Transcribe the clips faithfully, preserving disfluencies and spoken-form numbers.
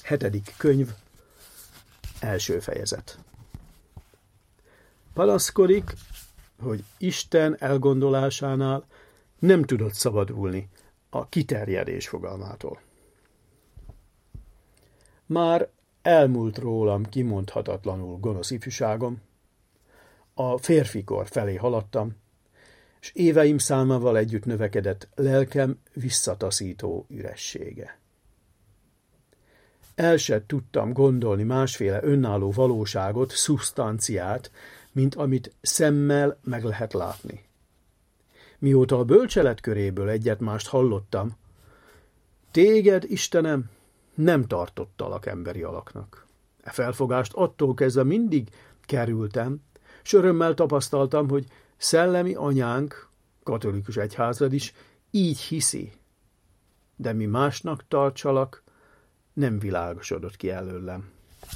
Hetedik könyv, első fejezet. Panaszkodik, hogy Isten elgondolásánál nem tudott szabadulni a kiterjedés fogalmától. Már elmúlt rólam kimondhatatlanul gonosz ifjúságom, a férfikor felé haladtam, és éveim számával együtt növekedett lelkem visszataszító üressége. El se tudtam gondolni másféle önálló valóságot, szubsztanciát, mint amit szemmel meg lehet látni. Mióta a bölcselet köréből egyet-mást hallottam, téged, Istenem, nem tartottalak emberi alaknak. E felfogást attól kezdve mindig kerültem, s örömmel tapasztaltam, hogy szellemi anyánk, katolikus egyházad is így hiszi, de mi másnak tartsalak, nem világosodott ki előlem.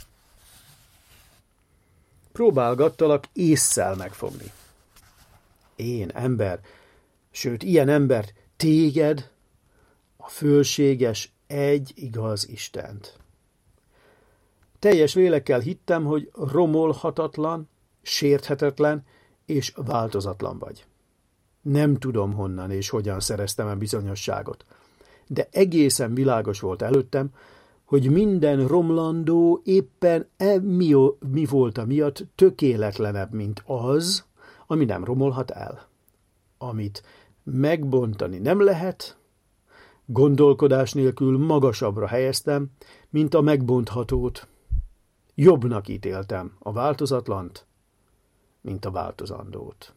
Próbálgattalak ésszel megfogni. Én, ember, sőt, ilyen embert, téged, a fölséges, egy igaz Istent. Teljes lélekkel hittem, hogy romolhatatlan, sérthetetlen és változatlan vagy. Nem tudom honnan és hogyan szereztem a bizonyosságot, de egészen világos volt előttem, hogy minden romlandó éppen e mi, mi volt a miatt tökéletlenebb, mint az, ami nem romolhat el. Amit megbontani nem lehet, gondolkodás nélkül magasabbra helyeztem, mint a megbonthatót. Jobbnak ítéltem a változatlant, mint a változandót.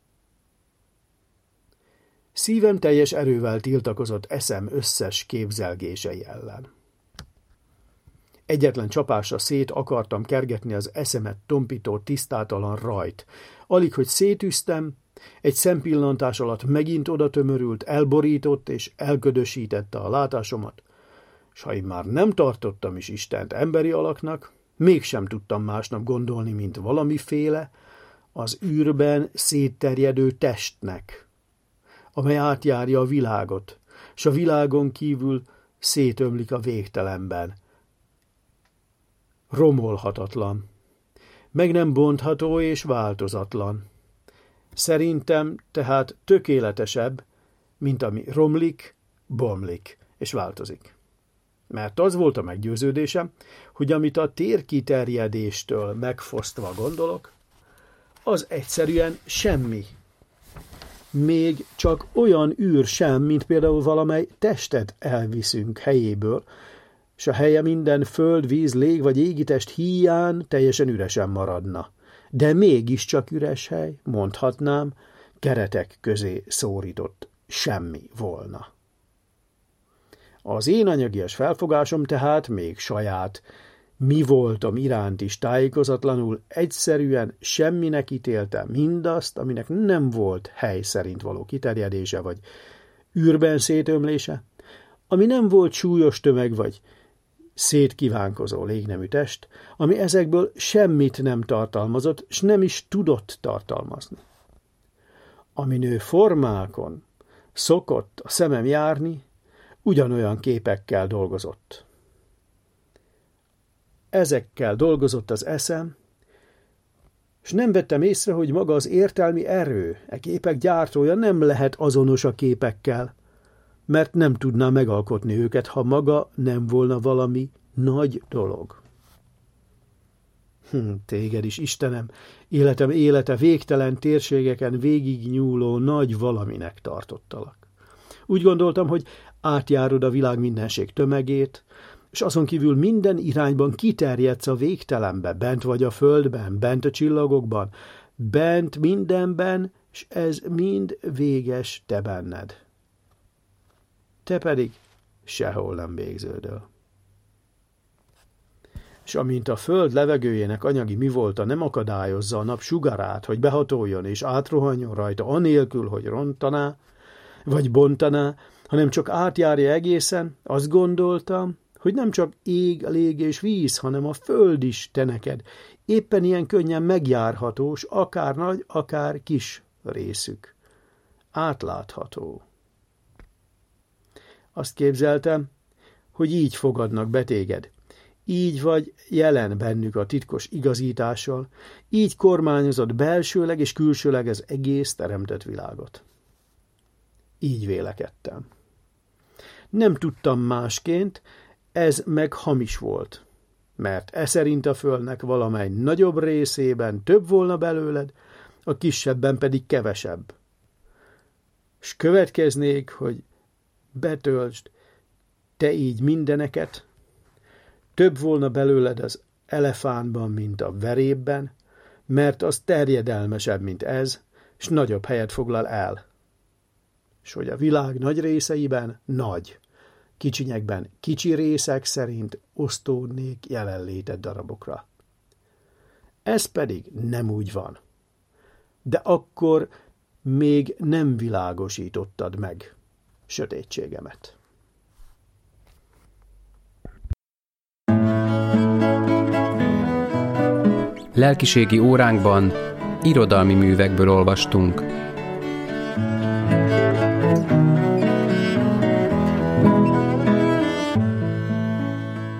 Szívem teljes erővel tiltakozott eszem összes képzelgései ellen. Egyetlen csapásra szét akartam kergetni az eszemet tompító tisztátalan rajt. Alig, hogy szétűztem, egy szempillantás alatt megint oda tömörült, elborított és elködösítette a látásomat, s ha én már nem tartottam is Istent emberi alaknak, mégsem tudtam másnap gondolni, mint valamiféle, az űrben szétterjedő testnek, amely átjárja a világot, s a világon kívül szétömlik a végtelenben. Romolhatatlan, meg nem bontható és változatlan. Szerintem tehát tökéletesebb, mint ami romlik, bomlik és változik. Mert az volt a meggyőződésem, hogy amit a térkiterjedéstől megfosztva gondolok, az egyszerűen semmi. Még csak olyan űr sem, mint például valamely testet elviszünk helyéből, s a helye minden föld, víz, lég vagy égitest híján teljesen üresen maradna. De mégiscsak üres hely, mondhatnám, keretek közé szórított semmi volna. Az én anyagias felfogásom tehát még saját, mi voltam iránt is tájékozatlanul, egyszerűen semminek ítélte mindazt, aminek nem volt hely szerint való kiterjedése vagy űrben szétömlése, ami nem volt súlyos tömeg vagy szétkívánkozó légnemű test, ami ezekből semmit nem tartalmazott, s nem is tudott tartalmazni. Ami nő formákon szokott a szemem járni, ugyanolyan képekkel dolgozott. Ezekkel dolgozott az eszem, és nem vettem észre, hogy maga az értelmi erő, e képek gyártója nem lehet azonos a képekkel, mert nem tudná megalkotni őket, ha maga nem volna valami nagy dolog. Hm, téged is, Istenem, életem élete végtelen térségeken végig nyúló nagy valaminek tartottalak. Úgy gondoltam, hogy átjárod a világ mindenség tömegét, és azon kívül minden irányban kiterjedsz a végtelenbe, bent vagy a földben, bent a csillagokban, bent mindenben, és ez mind véges te benned. Te pedig sehol nem végződöl. És amint a föld levegőjének anyagi mi volta nem akadályozza a nap sugarát, hogy behatoljon és átrohanjon rajta anélkül, hogy rontaná, vagy bontaná, hanem csak átjárja egészen, azt gondoltam, hogy nem csak ég, lég és víz, hanem a föld is te neked. Éppen ilyen könnyen megjárhatós, akár nagy, akár kis részük. Átlátható. Azt képzeltem, hogy így fogadnak be téged, így vagy jelen bennük a titkos igazítással, így kormányozod belsőleg és külsőleg az egész teremtett világot. Így vélekedtem. Nem tudtam másként, ez meg hamis volt, mert e szerint a földnek valamely nagyobb részében több volna belőled, a kisebben pedig kevesebb. S következnék, hogy betöltsd te így mindeneket, több volna belőled az elefántban, mint a verébben, mert az terjedelmesebb, mint ez, s nagyobb helyet foglal el. S hogy a világ nagy részeiben nagy, kicsinyekben kicsi részek szerint osztódnék jelenléted darabokra. Ez pedig nem úgy van. De akkor még nem világosítottad meg sötétségemet. Lelkiségi óránkban irodalmi művekből olvastunk.